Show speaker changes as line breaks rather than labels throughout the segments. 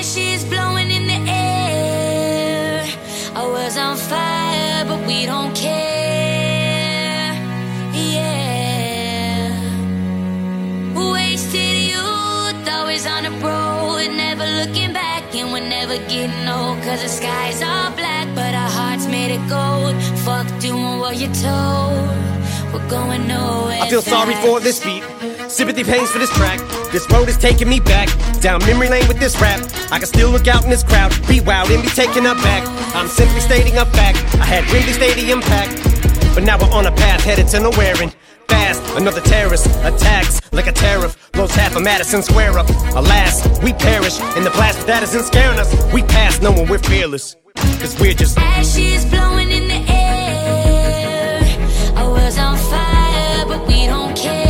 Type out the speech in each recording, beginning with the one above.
Ashes blowing in the air. Our world's on fire, but we don't care. Yeah. Wasted youth, always on the road, never looking back, and we're never getting old. Cause the skies are black, but our hearts made of gold. Fuck doing what you're told. We're going nowhere.
I feel sorry for this beat, sympathy pains for this track. This road is taking me back, down memory lane with this rap. I can still look out in this crowd, be wild and be taken aback. I'm simply stating a fact, I had Wembley Stadium packed, but now we're on a path headed to nowhere and fast. Another terrorist attacks like a tariff, blows half of Madison Square up. Alas, we perish, and the blast that isn't scaring us. We pass knowing we're fearless, cause we're just
ashes blowing in the air. Our world's on fire, but we don't care.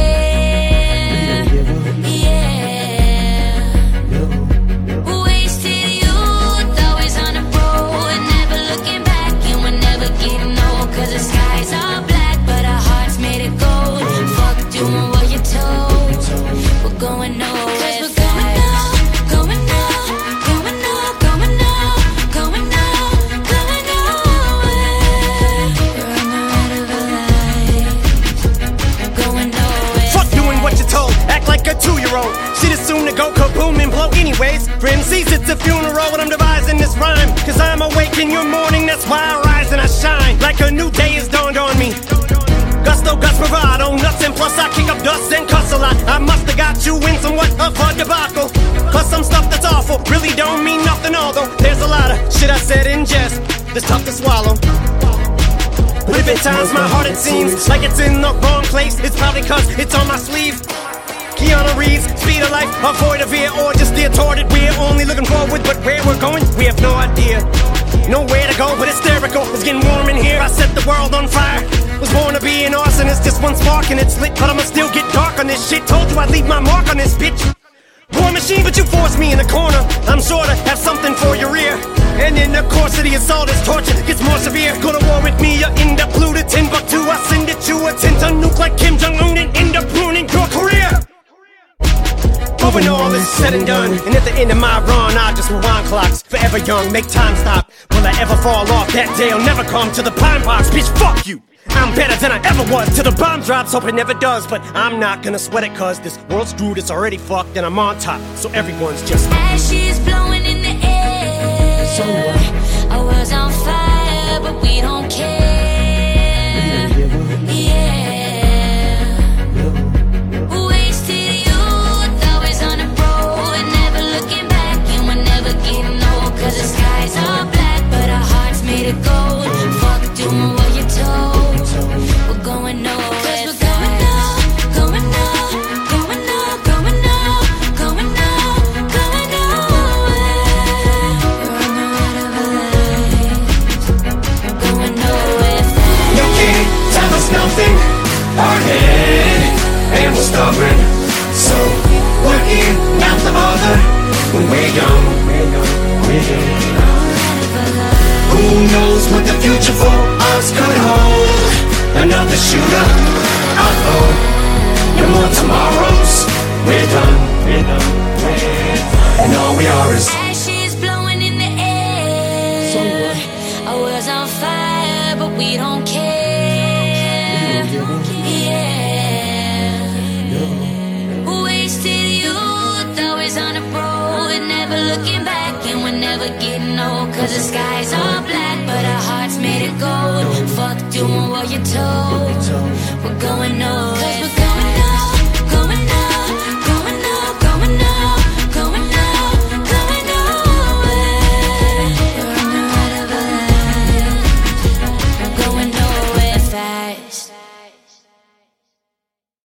Cause the skies are black, but our hearts made it gold. Fuck doing what you're told. We're going nowhere. Cause we're going now, going now, going now, going now, going now, going nowhere. We're on the ride of our lives. Going nowhere.
Fuck doing what you're told, act like a 2-year-old. Shit is soon to go kaboom and blow anyways. For MCs it's a funeral when I'm devising this rhyme. Cause I'm awake in your morning, that's why I rise and I shine. Like a new day has dawned on me. Gusto, Gus, bravado, nuts, and plus I kick up dust and cuss a lot. I must have got you in somewhat of a debacle. Plus some stuff that's awful, really don't mean nothing. Although there's a lot of shit I said in jest that's tough to swallow. But if at times my heart it seems like it's in the wrong place, it's probably cause it's on my sleeve. Keanu Reeves, speed of life, avoid a veer or just steer toward it. We're only looking forward, but where we're going, we have no idea. Nowhere to go but hysterical, it's getting warm in here. I set the world on fire, was born to be an arsonist. Just one spark and it's lit, but I'ma still get dark on this shit. Told you I'd leave my mark on this bitch. War machine, but you forced me in the corner. I'm sure to have something for your ear. And in the course of the assault, it's torture gets more severe. Go to war with me, you end up glued to Timbuktu. I send it you a 10-ton nuke like Kim Jong-un and end up ruining your career. But when all is said and done, and at the end of my run, I just rewind clocks. Forever young, make time stop. Will I ever fall off? That day I'll never come to the pine box. Bitch, fuck you! I'm better than I ever was till the bomb drops. Hope it never does, but I'm not gonna sweat it. Cause this world's screwed, it's already fucked, and I'm on top. So everyone's just
ashes blowing in the air.
So what?
Our world's on fire, but we don't care. Cause the skies are black, but our hearts made of gold. Fuck doing what you're told. We're going nowhere. Cause we're going now, going now, going now, going now, going now, going nowhere. We're on the ride of our lives. Going nowhere fast.
You can't tell us nothing. Hard-headed and we're stubborn, so we're in, not the other. When we're young, who knows what the future for us could hold? Another shooter, no more tomorrows. We're done, and all we are is
ashes blowing in the air.
So
our world's on fire, but we don't care. Wasted youth, always on the road, never looking back, and we're never getting old. Cause the skies are black, but our hearts made of gold. Fuck doing what you're told. We're going nowhere.